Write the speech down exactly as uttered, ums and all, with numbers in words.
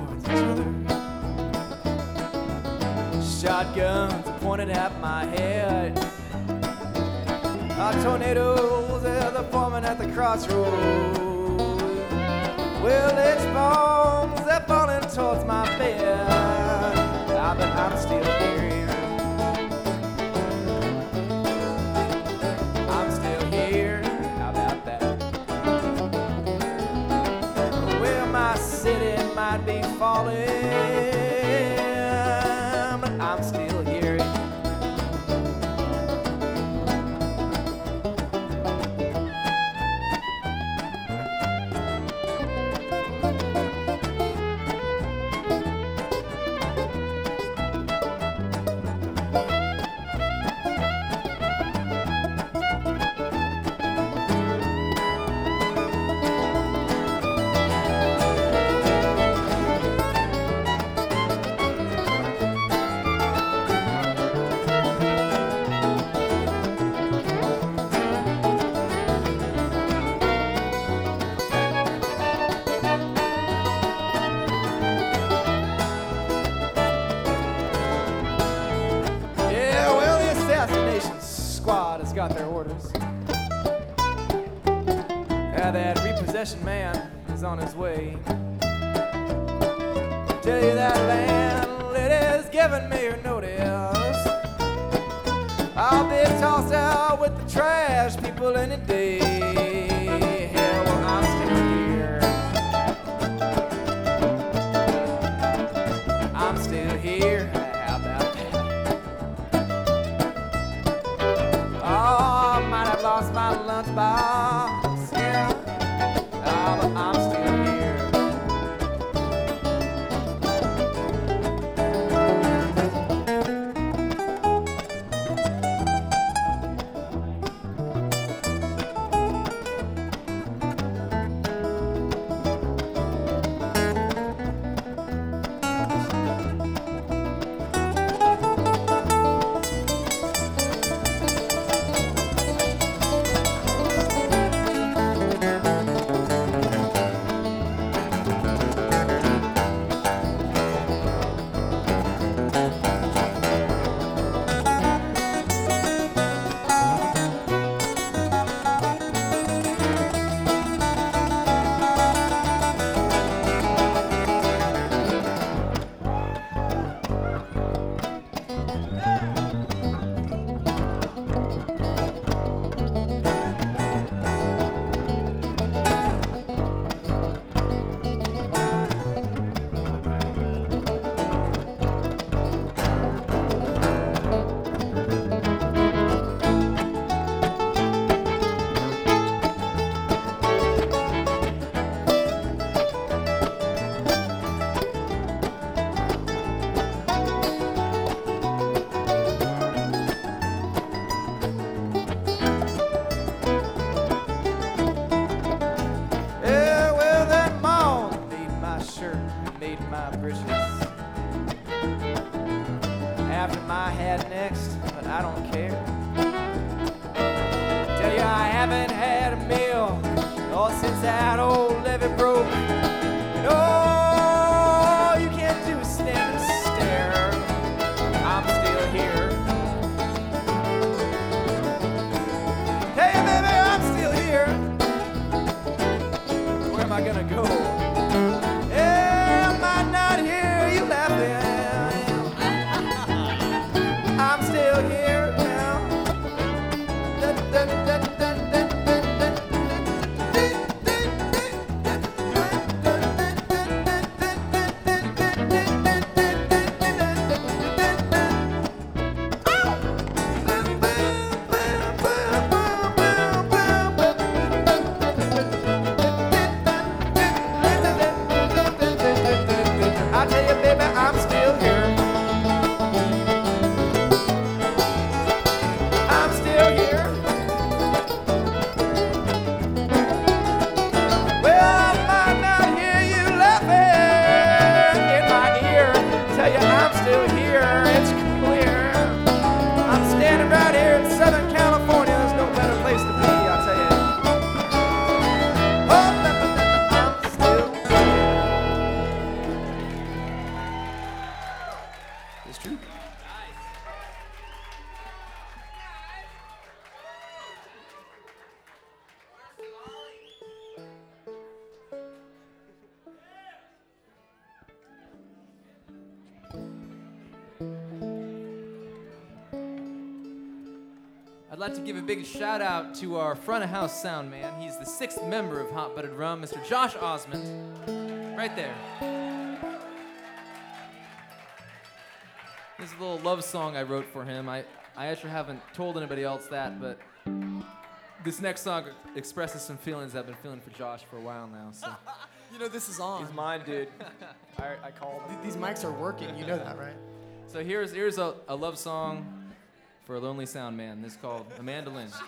towards each other. Shotguns pointed at my head. Our tornadoes, they're forming at the crossroads. Well, it's bombs, they're falling towards my bed. Ah, but I'm still here. I'm still here. How about that? Well, my city might be falling, but I'm still here. Squad has got their orders. Yeah, that repossession man is on his way. Tell you that landlady's giving me her notice. I'll be tossed out with the trash people any day. Yeah, well, I'm still here. I'm still here. How about that? Oh, I might have lost my lunchbox, yeah. Oh, but I'm still here. After my head next, but I don't care. Tell you I haven't had a meal oh, since that old levee broke. And all you can't do is stand and stare. I'm still here. Hey, baby, I'm still here. Where am I gonna go? Am I not here? You laughing? I'm still here now. Da, da, da, da, da, I tell you, baby, I'm still here. true. I'd like to give a big shout out to our front of house sound man. He's the sixth member of Hot Butted Rum, Mister Josh Osmond. Right there. This is a little love song I wrote for him. I, I actually haven't told anybody else that, but this next song expresses some feelings I've been feeling for Josh for a while now. So You know this is on. He's mine, dude. I, I called him. Th- These mics are working. You know that, right? So here's here's a, a love song for a lonely sound man. This is called Amanda Lynn.